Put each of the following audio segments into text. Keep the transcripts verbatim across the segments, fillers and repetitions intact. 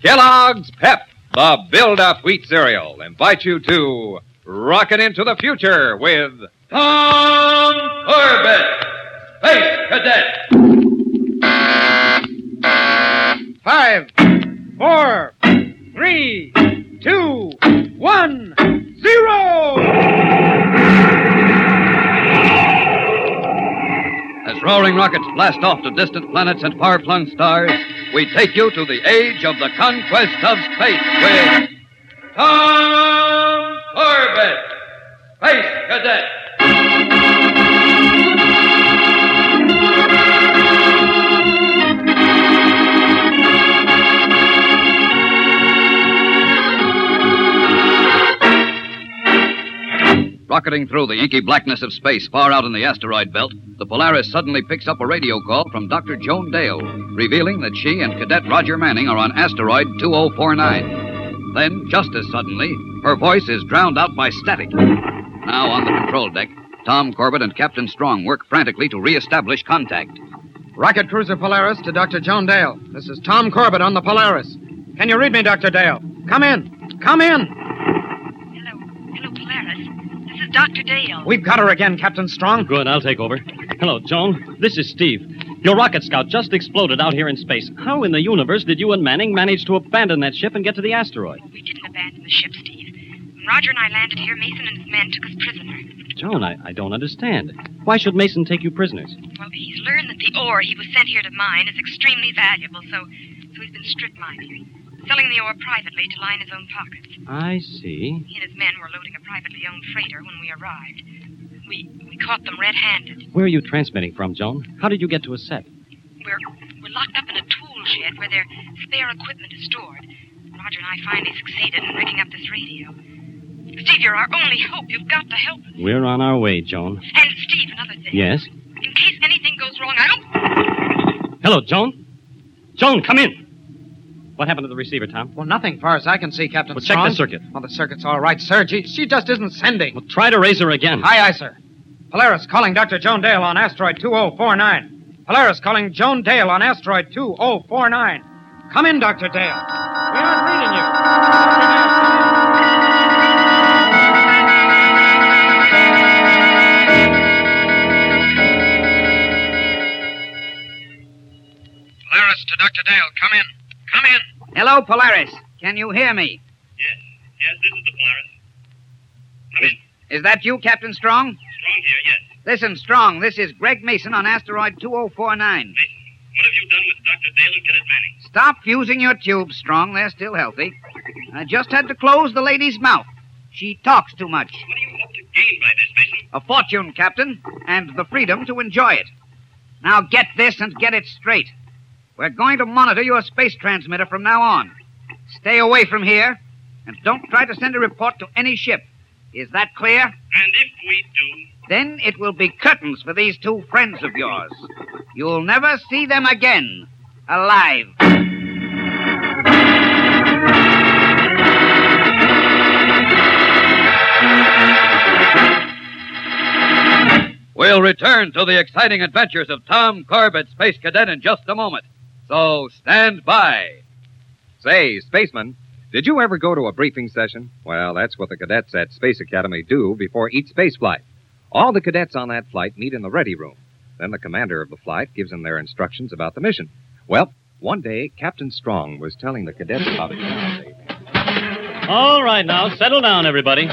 Kellogg's Pep, the build-up wheat cereal, invite you to rocket into the future with Tom Corbett, Space Cadet. Five, four, three, two, one, zero! As roaring rockets blast off to distant planets and far-flung stars, we take you to the age of the conquest of space with Tom Corbett, Space Cadet. Rocketing through the inky blackness of space far out in the asteroid belt, the Polaris suddenly picks up a radio call from Doctor Joan Dale, revealing that she and Cadet Roger Manning are on asteroid two oh four nine. Then, just as suddenly, her voice is drowned out by static. Now, on the control deck, Tom Corbett and Captain Strong work frantically to reestablish contact. Rocket Cruiser Polaris to Doctor Joan Dale. This is Tom Corbett on the Polaris. Can you read me, Doctor Dale? Come in. Come in. Hello. Hello, Polaris. This is Doctor Dale. We've got her again, Captain Strong. Good, I'll take over. Hello, Joan. This is Steve. Your rocket scout just exploded out here in space. How in the universe did you and Manning manage to abandon that ship and get to the asteroid? We didn't abandon the ship, Steve. When Roger and I landed here, Mason and his men took us prisoner. Joan, I, I don't understand. Why should Mason take you prisoners? Well, he's learned that the ore he was sent here to mine is extremely valuable, so, so he's been strip mining, selling the ore privately to line his own pockets. I see. He and his men were loading a privately owned freighter when we arrived. We we caught them red-handed. Where are you transmitting from, Joan? How did you get to a set? We're we're locked up in a tool shed where their spare equipment is stored. Roger and I finally succeeded in rigging up this radio. Steve, you're our only hope. You've got to help us. We're on our way, Joan. And, Steve, another thing. Yes? In case anything goes wrong, I don't... Hello, Joan. Joan, come in. What happened to the receiver, Tom? Well, nothing far as I can see, Captain Well, check Strong. the circuit. Well, the circuit's all right, sir. She, she just isn't sending. Well, try to raise her again. Aye, aye, sir. Polaris calling Doctor Joan Dale on asteroid two oh four nine. Polaris calling Joan Dale on asteroid two oh four nine. Come in, Doctor Dale. We aren't reading you. Doctor Dale, come in. Polaris to Doctor Dale. Come in. Come in. Hello, Polaris. Can you hear me? Yes. Yes, this is the Polaris. Come in. Is that you, Captain Strong? Strong here, yes. Listen, Strong, this is Greg Mason on asteroid two oh four nine. Mason, what have you done with Doctor Dale and Cadet Manning? Stop fusing your tubes, Strong. They're still healthy. I just had to close the lady's mouth. She talks too much. What do you hope to gain by this, Mason? A fortune, Captain, and the freedom to enjoy it. Now get this and get it straight. We're going to monitor your space transmitter from now on. Stay away from here, and don't try to send a report to any ship. Is that clear? And if we do... Then it will be curtains for these two friends of yours. You'll never see them again, alive. We'll return to the exciting adventures of Tom Corbett, Space Cadet, in just a moment. So stand by. Say, Spaceman, did you ever go to a briefing session? Well, that's what the cadets at Space Academy do before each space flight. All the cadets on that flight meet in the ready room. Then the commander of the flight gives them their instructions about the mission. Well, one day, Captain Strong was telling the cadets about it. All right, now, settle down, everybody.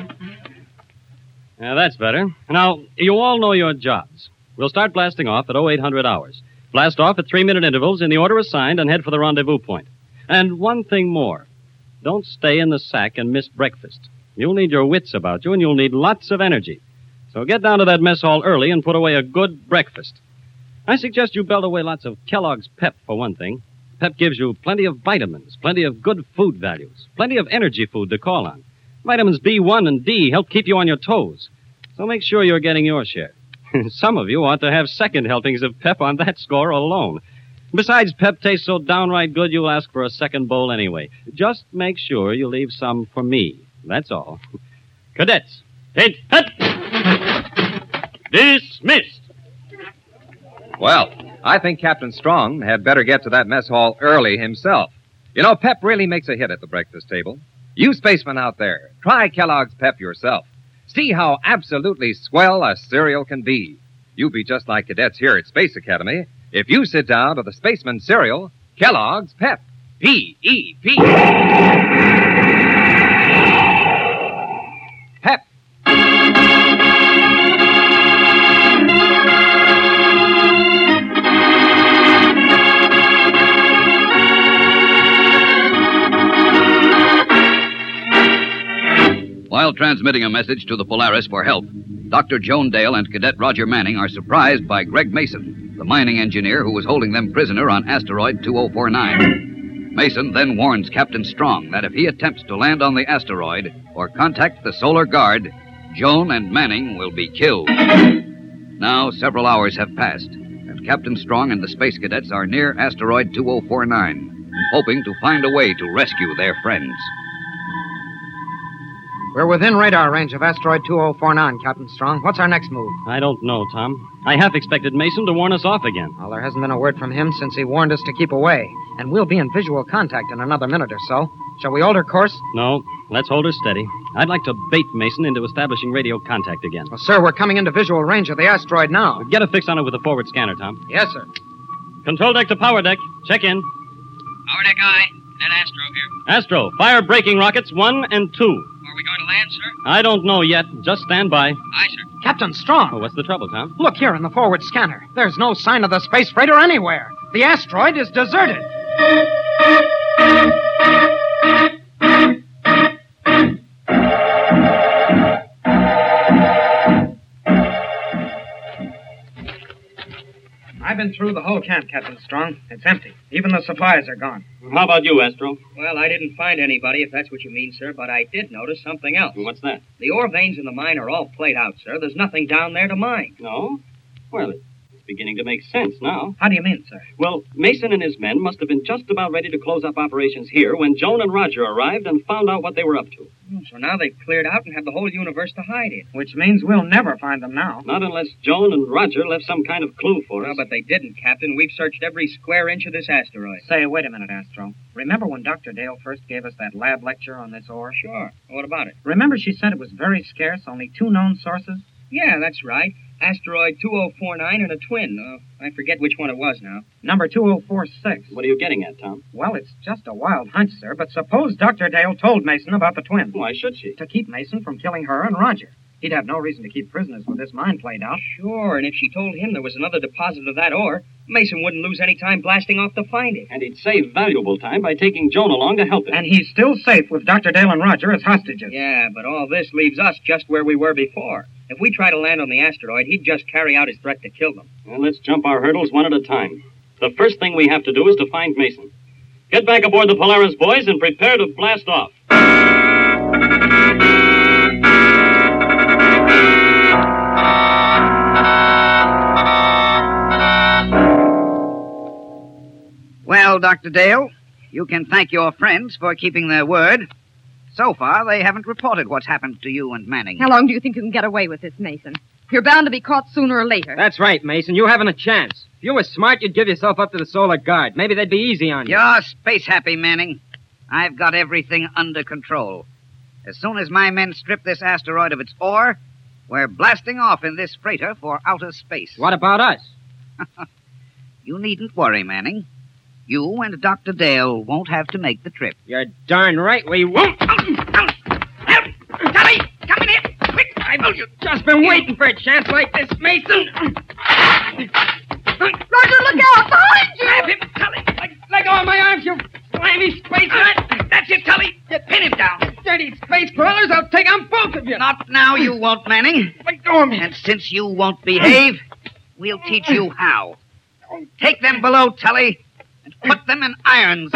Now, that's better. Now, you all know your jobs. We'll start blasting off at oh eight hundred hours. Blast off at three-minute intervals in the order assigned and head for the rendezvous point. And one thing more. Don't stay in the sack and miss breakfast. You'll need your wits about you, and you'll need lots of energy. So get down to that mess hall early and put away a good breakfast. I suggest you belt away lots of Kellogg's Pep, for one thing. Pep gives you plenty of vitamins, plenty of good food values, plenty of energy food to call on. Vitamins B one and D help keep you on your toes. So make sure you're getting your share. Some of you ought to have second helpings of Pep on that score alone. Besides, Pep tastes so downright good you'll ask for a second bowl anyway. Just make sure you leave some for me. That's all. Cadets, head, head. Dismissed. Well, I think Captain Strong had better get to that mess hall early himself. You know, Pep really makes a hit at the breakfast table. You spacemen out there, try Kellogg's Pep yourself. See how absolutely swell a cereal can be. You'll be just like cadets here at Space Academy if you sit down to the Spaceman cereal, Kellogg's Pep. P E P. Pep. While transmitting a message to the Polaris for help, Doctor Joan Dale and Cadet Roger Manning are surprised by Greg Mason, the mining engineer who was holding them prisoner on asteroid two oh four nine. Mason then warns Captain Strong that if he attempts to land on the asteroid or contact the Solar Guard, Joan and Manning will be killed. Now, several hours have passed, and Captain Strong and the space cadets are near asteroid two oh four nine, hoping to find a way to rescue their friends. We're within radar range of asteroid two oh four nine, Captain Strong. What's our next move? I don't know, Tom. I half expected Mason to warn us off again. Well, there hasn't been a word from him since he warned us to keep away. And we'll be in visual contact in another minute or so. Shall we alter course? No, let's hold her steady. I'd like to bait Mason into establishing radio contact again. Well, sir, we're coming into visual range of the asteroid now. Get a fix on it with the forward scanner, Tom. Yes, sir. Control deck to power deck. Check in. Power deck aye. Net Astro here. Astro, fire braking rockets one and two. Are we going to land, sir? I don't know yet. Just stand by. Aye, sir. Captain Strong. Oh, what's the trouble, Tom? Look here in the forward scanner. There's no sign of the space freighter anywhere. The asteroid is deserted. I've been through the whole camp, Captain Strong. It's empty. Even the supplies are gone. How about you, Astro? Well, I didn't find anybody, if that's what you mean, sir, but I did notice something else. What's that? The ore veins in the mine are all played out, sir. There's nothing down there to mine. No? Well, it's beginning to make sense now. How do you mean, sir? Well, Mason and his men must have been just about ready to close up operations here when Joan and Roger arrived and found out what they were up to. So now they've cleared out and have the whole universe to hide in. Which means we'll never find them now. Not unless Joan and Roger left some kind of clue for Well, us. but they didn't, Captain. We've searched every square inch of this asteroid. Say, wait a minute, Astro. Remember when Doctor Dale first gave us that lab lecture on this ore? Sure. What about it? Remember she said it was very scarce, only two known sources? Yeah, that's right. Asteroid two oh four nine and a twin. Uh, I forget which one it was now. Number two oh four six. What are you getting at, Tom? Well, it's just a wild hunch, sir, but suppose Doctor Dale told Mason about the twin. Why should she? To keep Mason from killing her and Roger. He'd have no reason to keep prisoners with this mine played out. Sure, and if she told him there was another deposit of that ore, Mason wouldn't lose any time blasting off to find it. And he'd save valuable time by taking Joan along to help him. And he's still safe with Doctor Dale and Roger as hostages. Yeah, but all this leaves us just where we were before. If we try to land on the asteroid, he'd just carry out his threat to kill them. Well, let's jump our hurdles one at a time. The first thing we have to do is to find Mason. Get back aboard the Polaris, boys, and prepare to blast off. Well, Doctor Dale, you can thank your friends for keeping their word. So far, they haven't reported what's happened to you and Manning. How long do you think you can get away with this, Mason? You're bound to be caught sooner or later. That's right, Mason. You haven't a chance. If you were smart, you'd give yourself up to the Solar Guard. Maybe they'd be easy on you. You're space happy, Manning. I've got everything under control. As soon as my men strip this asteroid of its ore, we're blasting off in this freighter for outer space. What about us? You needn't worry, Manning. You and Doctor Dale won't have to make the trip. You're darn right we won't. Tully, come in here, quick! I've Just been waiting for a chance like this, Mason. Roger, look out! Behind you! Grab him, Tully! Let, let go of my arms, you slimy space rat. That's it, Tully! Pin him down! Dirty space crawlers, I'll take on both of you. Not now, you won't, Manning. Let go of me. And since you won't behave, we'll teach you how. Take them below, Tully, and put them in irons.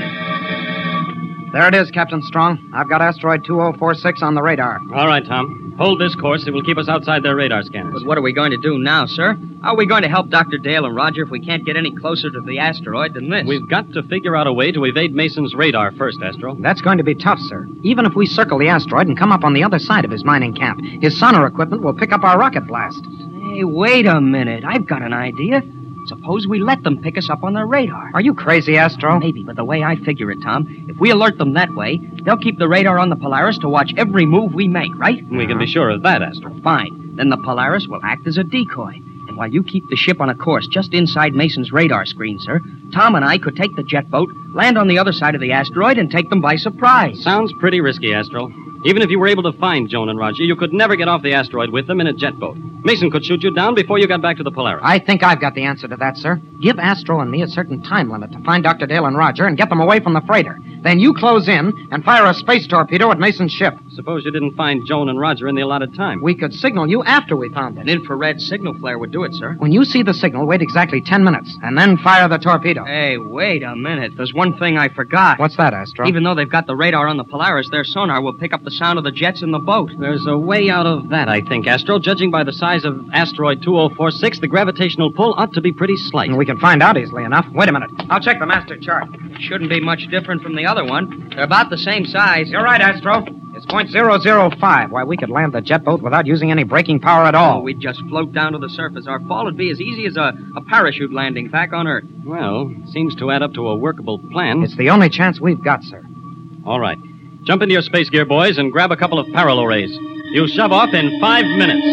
There it is, Captain Strong. I've got asteroid two oh four six on the radar. All right, Tom. Hold this course. It will keep us outside their radar scanners. But what are we going to do now, sir? How are we going to help Doctor Dale and Roger if we can't get any closer to the asteroid than this? We've got to figure out a way to evade Mason's radar first, Astro. That's going to be tough, sir. Even if we circle the asteroid and come up on the other side of his mining camp, his sonar equipment will pick up our rocket blast. Hey, wait a minute. I've got an idea. Suppose we let them pick us up on their radar. Are you crazy, Astro? Maybe, but the way I figure it, Tom, if we alert them that way, they'll keep the radar on the Polaris to watch every move we make, right? We can be sure of that, Astro. Fine. Then the Polaris will act as a decoy. And while you keep the ship on a course just inside Mason's radar screen, sir, Tom and I could take the jet boat, land on the other side of the asteroid, and take them by surprise. Sounds pretty risky, Astro. Even if you were able to find Joan and Roger, you could never get off the asteroid with them in a jet boat. Mason could shoot you down before you got back to the Polaris. I think I've got the answer to that, sir. Give Astro and me a certain time limit to find Doctor Dale and Roger and get them away from the freighter. Then you close in and fire a space torpedo at Mason's ship. Suppose you didn't find Joan and Roger in the allotted time. We could signal you after we found An it. infrared signal flare would do it, sir. When you see the signal, wait exactly ten minutes, and then fire the torpedo. Hey, wait a minute. There's one thing I forgot. What's that, Astro? Even though they've got the radar on the Polaris, their sonar will pick up the sound of the jets in the boat. There's a way out of that, I think, Astro. Judging by the size of asteroid two oh four six, the gravitational pull ought to be pretty slight. We can find out easily enough. Wait a minute. I'll check the master chart. It shouldn't be much different from the other one. They're about the same size. You're right, Astro. It's point zero zero five. Why, we could land the jet boat without using any braking power at all. Oh, we'd just float down to the surface. Our fall would be as easy as a, a parachute landing back on Earth. Well, seems to add up to a workable plan. It's the only chance we've got, sir. All right. Jump into your space gear, boys, and grab a couple of parallel rays. You'll shove off in five minutes.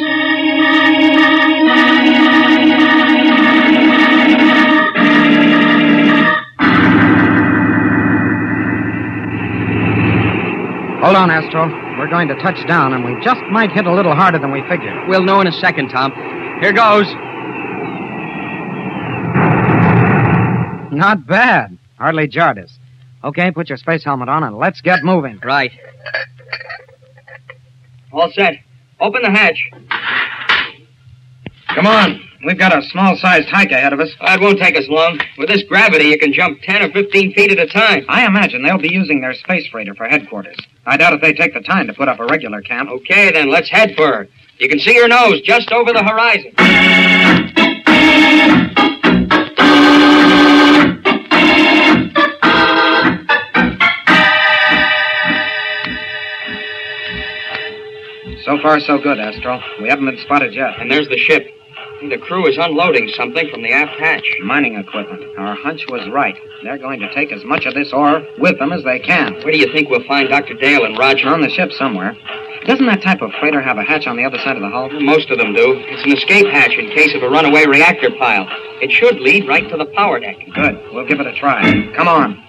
Hold on, Astro. We're going to touch down, and we just might hit a little harder than we figured. We'll know in a second, Tom. Here goes. Not bad. Hardly jarred us. Okay, put your space helmet on, and let's get moving. Right. All set. Open the hatch. Come on. We've got a small-sized hike ahead of us. Oh, it won't take us long. With this gravity, you can jump ten or fifteen feet at a time. I imagine they'll be using their space freighter for headquarters. I doubt if they take the time to put up a regular camp. Okay, then, let's head for her. You can see her nose just over the horizon. So far, so good, Astro. We haven't been spotted yet. And there's the ship. The crew is unloading something from the aft hatch. Mining equipment. Our hunch was right. They're going to take as much of this ore with them as they can. Where do you think we'll find Doctor Dale and Roger? On the ship somewhere. Doesn't that type of freighter have a hatch on the other side of the hull? Most of them do. It's an escape hatch in case of a runaway reactor pile. It should lead right to the power deck. Good. We'll give it a try. Come on.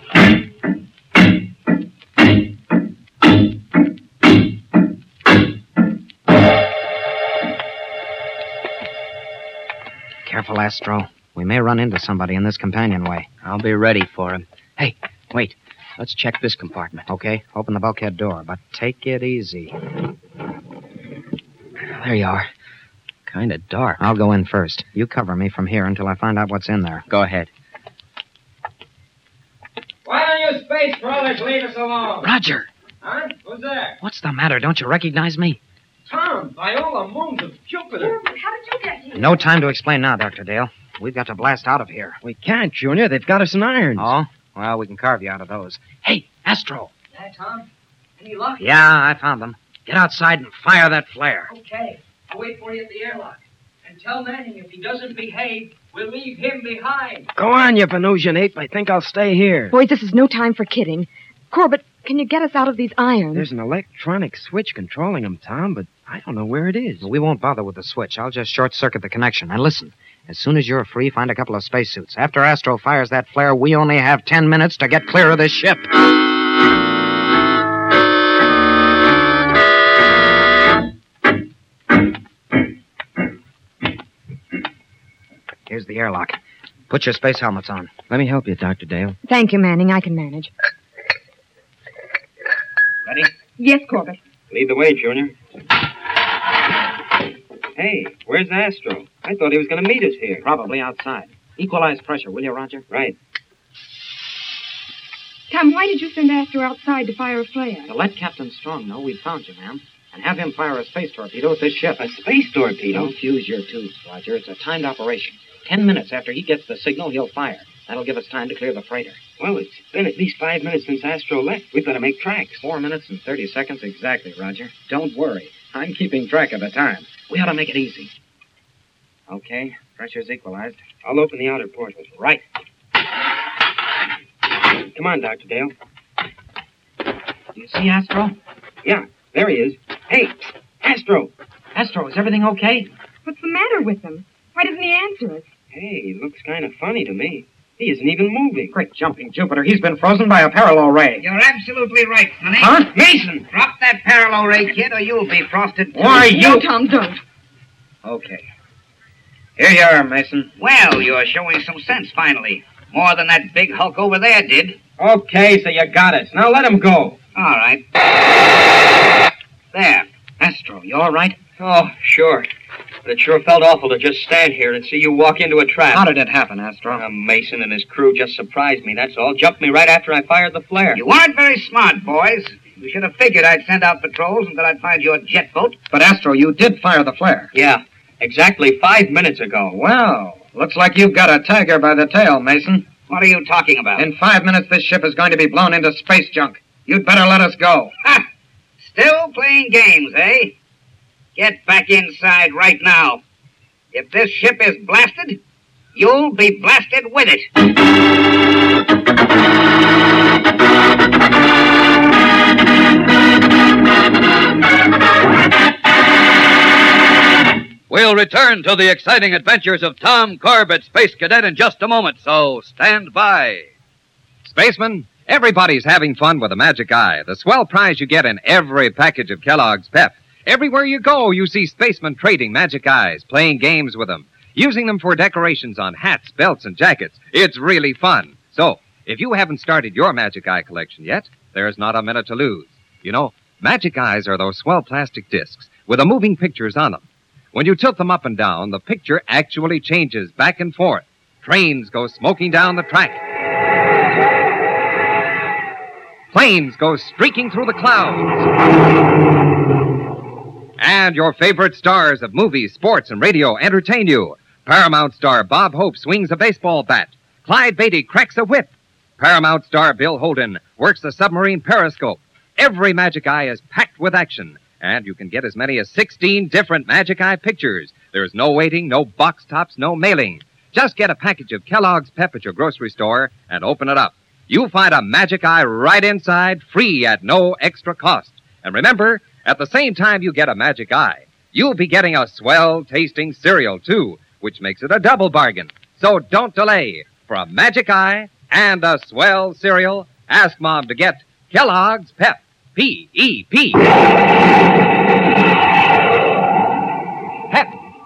Careful, Astro. We may run into somebody in this companionway. I'll be ready for him. Hey, wait. Let's check this compartment. Okay, open the bulkhead door, but take it easy. There you are. Kind of dark. I'll go in first. You cover me from here until I find out what's in there. Go ahead. Why don't you space brothers leave us alone? Roger! Huh? Who's there? What's the matter? Don't you recognize me? Tom, by all the moons of Jupiter. How did you get here? No time to explain now, Doctor Dale. We've got to blast out of here. We can't, Junior. They've got us in irons. Oh? Well, we can carve you out of those. Hey, Astro. Yeah, Tom? Any luck? Yeah, I found them. Get outside and fire that flare. Okay. I'll wait for you at the airlock. And tell Manning if he doesn't behave, we'll leave him behind. Go on, you Venusian ape. I think I'll stay here. Boys, this is no time for kidding. Corbett, can you get us out of these irons? There's an electronic switch controlling them, Tom, but I don't know where it is. We won't bother with the switch. I'll just short-circuit the connection. And listen, as soon as you're free, find a couple of spacesuits. After Astro fires that flare, we only have ten minutes to get clear of this ship. Here's the airlock. Put your space helmets on. Let me help you, Doctor Dale. Thank you, Manning. I can manage. Ready? Yes, Corbett. Lead the way, Junior. Hey, where's Astro? I thought he was going to meet us here. Probably outside. Equalize pressure, will you, Roger? Right. Tom, why did you send Astro outside to fire a flare? To let Captain Strong know we found you, ma'am. and have him fire a space torpedo at this ship. A space torpedo? Don't fuse your tubes, Roger. It's a timed operation. Ten minutes after he gets the signal, he'll fire. That'll give us time to clear the freighter. Well, it's been at least five minutes since Astro left. We've got to make tracks. Four minutes and thirty seconds exactly, Roger. Don't worry. I'm keeping track of the time. We ought to make it easy. Okay, pressure's equalized. I'll open the outer portal. Right. Come on, Doctor Dale. You see Astro? Yeah, there he is. Hey, Astro. Astro, is everything okay? What's the matter with him? Why doesn't he answer us? Hey, he looks kind of funny to me. He isn't even moving. Great jumping Jupiter. He's been frozen by a parallel ray. You're absolutely right, Sonny. Huh? Mason, drop that parallel ray, kid, or you'll be frosted. too. Why, you... No, Tom, don't. Okay. Here you are, Mason. Well, you're showing some sense, finally. More than that big hulk over there did. Okay, so you got us. Now let him go. All right. There. Astro, you all right? Oh, sure. But it sure felt awful to just stand here and see you walk into a trap. How did it happen, Astro? Uh, Mason and his crew just surprised me, that's all. Jumped me right after I fired the flare. You weren't very smart, boys. You should have figured I'd send out patrols and that I'd find your jet boat. But, Astro, you did fire the flare. Yeah, exactly five minutes ago. Well, looks like you've got a tiger by the tail, Mason. What are you talking about? In five minutes, this ship is going to be blown into space junk. You'd better let us go. Ha! Still playing games, eh? Get back inside right now. If this ship is blasted, you'll be blasted with it. We'll return to the exciting adventures of Tom Corbett, Space Cadet, in just a moment, so stand by. Spaceman, everybody's having fun with the Magic Eye, the swell prize you get in every package of Kellogg's Pep. Everywhere you go, you see spacemen trading Magic Eyes, playing games with them, using them for decorations on hats, belts, and jackets. It's really fun. So, if you haven't started your Magic Eye collection yet, there's not a minute to lose. You know, Magic Eyes are those swell plastic discs with the moving pictures on them. When you tilt them up and down, the picture actually changes back and forth. Trains go smoking down the track. Planes go streaking through the clouds. And your favorite stars of movies, sports, and radio entertain you. Paramount star Bob Hope swings a baseball bat. Clyde Beatty cracks a whip. Paramount star Bill Holden works the submarine periscope. Every Magic Eye is packed with action. And you can get as many as sixteen different Magic Eye pictures. There's no waiting, no box tops, no mailing. Just get a package of Kellogg's Pep at your grocery store and open it up. You'll find a Magic Eye right inside, free at no extra cost. And remember, at the same time you get a Magic Eye, you'll be getting a swell-tasting cereal, too, which makes it a double bargain. So don't delay. For a Magic Eye and a swell cereal, ask Mom to get Kellogg's Pep. P E P. Pep.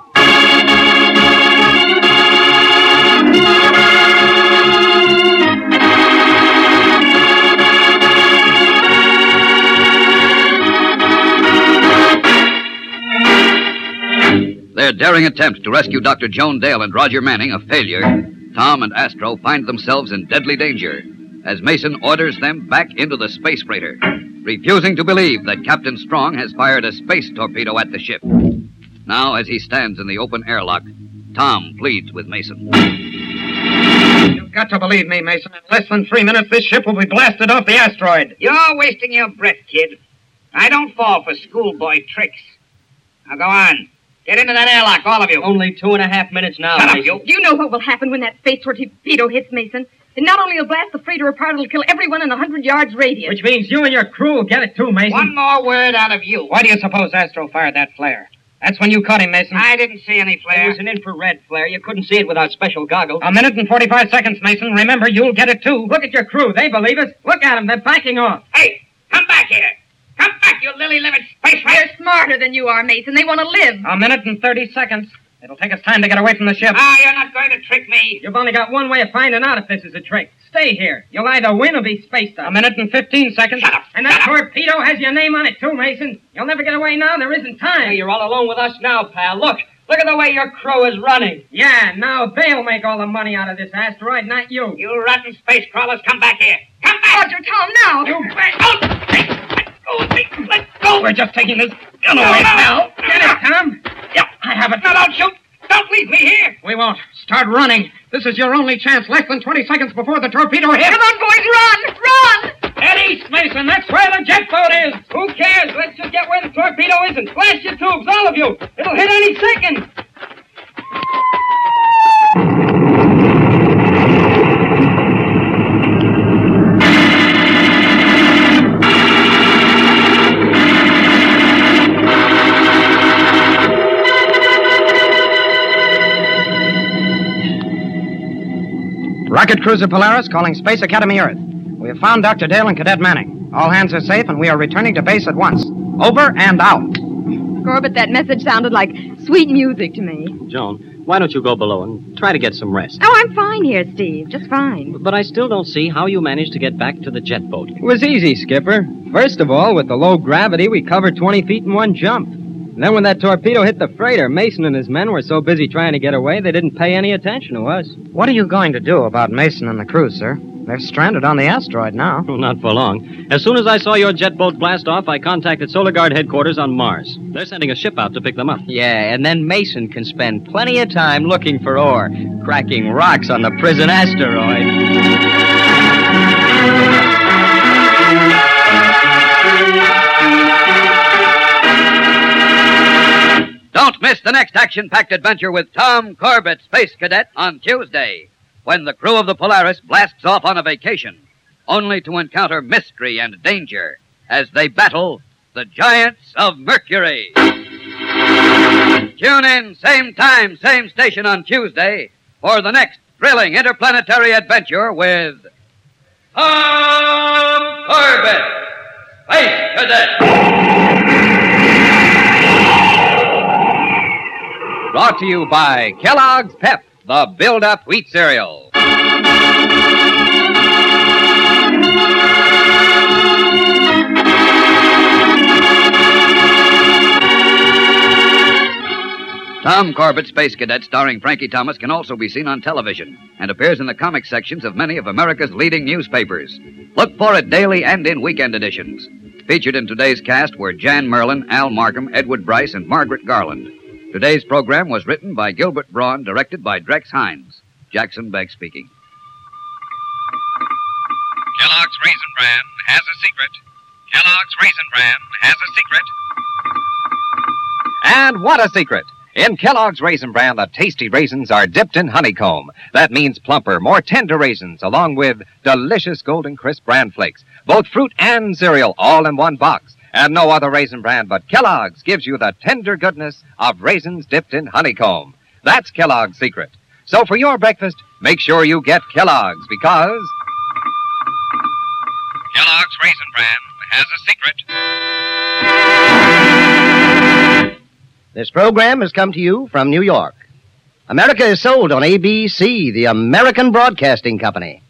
Their daring attempt to rescue Doctor Joan Dale and Roger Manning a failure, Tom and Astro find themselves in deadly danger as Mason orders them back into the space freighter, refusing to believe that Captain Strong has fired a space torpedo at the ship. Now, as he stands in the open airlock, Tom pleads with Mason. You've got to believe me, Mason. In less than three minutes, this ship will be blasted off the asteroid. You're wasting your breath, kid. I don't fall for schoolboy tricks. Now go on. Get into that airlock, all of you. Only two and a half minutes now. Shut up, you. Do you know what will happen when that space torpedo hits, Mason? It not only will blast the freighter apart, it'll kill everyone in a hundred yards radius. Which means you and your crew will get it too, Mason. One more word out of you. Why do you suppose Astro fired that flare? That's when you caught him, Mason. I didn't see any flare. It was an infrared flare. You couldn't see it without special goggles. A minute and forty-five seconds, Mason. Remember, you'll get it too. Look at your crew. They believe us. Look at them. They're backing off. Hey, come back here. Come back, you lily-livered space rat. They're smarter than you are, Mason. They want to live. A minute and thirty seconds. It'll take us time to get away from the ship. Ah, you're not going to trick me. You've only got one way of finding out if this is a trick. Stay here. You'll either win or be spaced out. A minute and fifteen seconds. Shut up. And that torpedo has your name on it, too, Mason. You'll never get away now. There isn't time. Hey, you're all alone with us now, pal. Look. Look at the way your crew is running. Yeah, now they'll make all the money out of this asteroid, not you. You rotten space crawlers, come back here. Come back. Roger, Tom, now. You bet. Oh, hey, go of me. Let go. We're just taking this gun away now. Get it, Tom. Yep, I have it. Now, don't shoot. Don't leave me here. We won't. Start running. This is your only chance. Less than twenty seconds before the torpedo hits. Come on, boys, run! Run! Head east, Mason. That's where the jet boat is. Who cares? Let's just get where the torpedo is and blast your tubes, all of you. It'll hit any second. Rocket Cruiser Polaris calling Space Academy Earth. We have found Doctor Dale and Cadet Manning. All hands are safe, and we are returning to base at once. Over and out. Corbett, that message sounded like sweet music to me. Joan, why don't you go below and try to get some rest? Oh, I'm fine here, Steve. Just fine. But I still don't see how you managed to get back to the jet boat. It was easy, Skipper. First of all, with the low gravity, we covered twenty feet in one jump. And then when that torpedo hit the freighter, Mason and his men were so busy trying to get away, they didn't pay any attention to us. What are you going to do about Mason and the crew, sir? They're stranded on the asteroid now. Oh, not for long. As soon as I saw your jet boat blast off, I contacted Solar Guard headquarters on Mars. They're sending a ship out to pick them up. Yeah, and then Mason can spend plenty of time looking for ore, cracking rocks on the prison asteroid. Don't miss the next action-packed adventure with Tom Corbett, Space Cadet, on Tuesday, when the crew of the Polaris blasts off on a vacation, only to encounter mystery and danger as they battle the giants of Mercury. Tune in, same time, same station on Tuesday for the next thrilling interplanetary adventure with Tom Corbett, Space Cadet. Brought to you by Kellogg's Pep, the build-up wheat cereal. Tom Corbett, Space Cadet, starring Frankie Thomas, can also be seen on television and appears in the comic sections of many of America's leading newspapers. Look for it daily and in weekend editions. Featured in today's cast were Jan Merlin, Al Markham, Edward Bryce, and Margaret Garland. Today's program was written by Gilbert Braun, directed by Drex Hines. Jackson Beck speaking. Kellogg's Raisin Bran has a secret. Kellogg's Raisin Bran has a secret. And what a secret! In Kellogg's Raisin Bran, the tasty raisins are dipped in honeycomb. That means plumper, more tender raisins, along with delicious golden crisp bran flakes. Both fruit and cereal, all in one box. And no other raisin brand but Kellogg's gives you the tender goodness of raisins dipped in honeycomb. That's Kellogg's secret. So for your breakfast, make sure you get Kellogg's, because Kellogg's Raisin Bran has a secret. This program has come to you from New York. America is sold on A B C, the American Broadcasting Company.